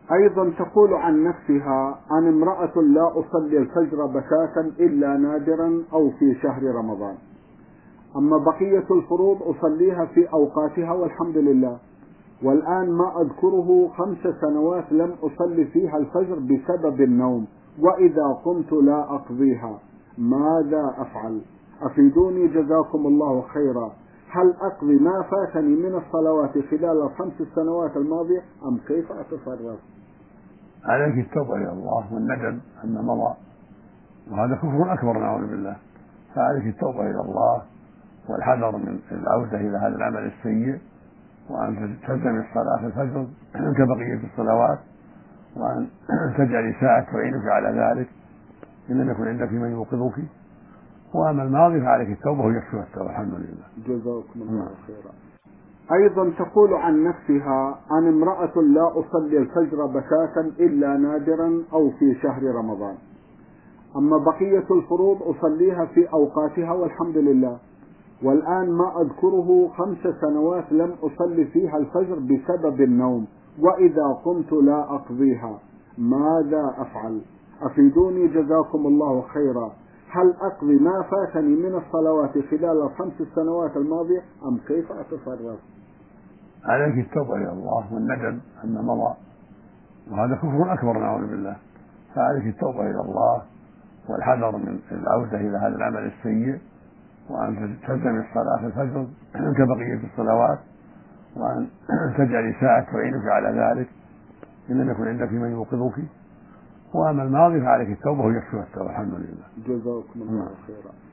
أيضا تقول عن نفسها: أنا امرأة لا أصلي الفجر بتاتا إلا نادرا أو في شهر رمضان، أما بقية الفروض أصليها في أوقاتها والحمد لله، والآن ما أذكره 5 سنوات لم أصلي فيها الفجر بسبب النوم، وإذا قمت لا أقضيها، ماذا أفعل؟ أفيدوني جزاكم الله خيرا. هل أقضي ما فاتني من الصلوات خلال ال5 سنوات الماضية أم كيف أتصرف؟ عليك التوبة إلى الله والندم عما مضى، وهذا كفر أكبر نعوذ بالله، فعليك التوبة إلى الله والحذر من العودة إلى هذا العمل السيء، وأن تلزم الصلاة الفجر كبقية الصلوات، وأن تجعل ساعة تعينك على ذلك إن لم يكن عندك من يوقظك. وأما الماضي فعليك التوبة ويكفيها التوبة، الحمد لله. جزاكم الله خيرا. أيضا تقول عن نفسها: أنا امرأة لا أصلي الفجر بتاتا إلا نادرا أو في شهر رمضان، أما بقية الفروض أصليها في أوقاتها والحمد لله، والآن ما أذكره 5 سنوات لم أصلي فيها الفجر بسبب النوم، وإذا قمت لا أقضيها، ماذا أفعل؟ أفيدوني جزاكم الله خيرا. هل أقضي ما فاتني من الصلوات خلال ال5 سنوات الماضية أم كيف أتصرف؟ عليك التوبة إلى الله والندم عما مضى، وهذا كفر أكبر نعوذ بالله، فعليك التوبة إلى الله والحذر من العودة إلى هذا العمل السيء، وأن تلزم الصلاة الفجر كبقية الصلوات، وأن تجعل ساعة تعينك على ذلك إن لم يكن عندك من يوقظك. وأما الماضي فعليك التوبة ويكفيها التوبة، الحمد لله. جزاكم الله خيرا.